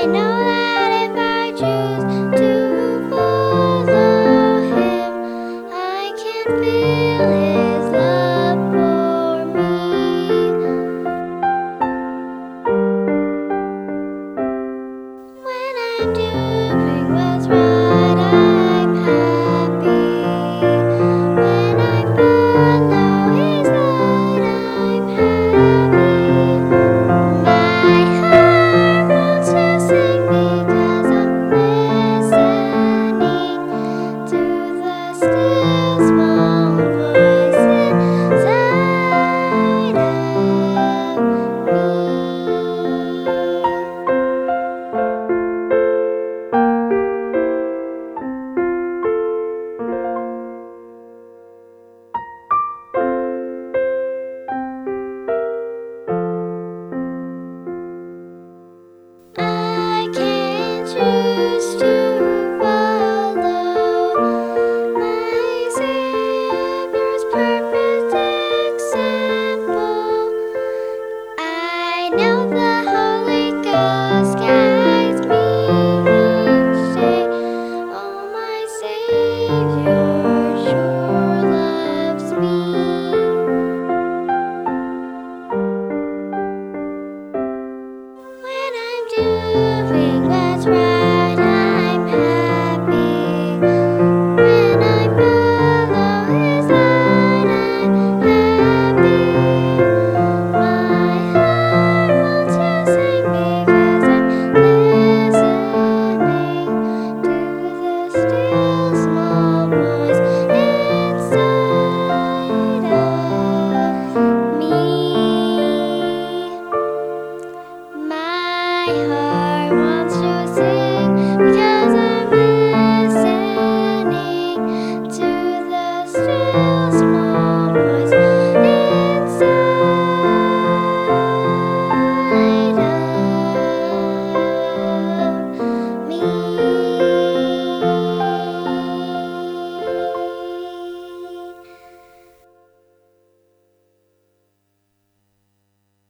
know that if I choose to follow Him, I can feel His love for me. When I'm doing what's right, I'm happy. When I follow His light, I'm happy. My heart wants to sing because I'm listening to the still small voice inside of me. I can choose to follow my Savior's perfect example. I know the Holy Ghost guides me each day. Oh, my Savior sure loves me. When I'm doing what's right, I'm happy. When I follow His light, I'm happy. My heart wants to sing because I'm listening to the still small voice inside of me. My heart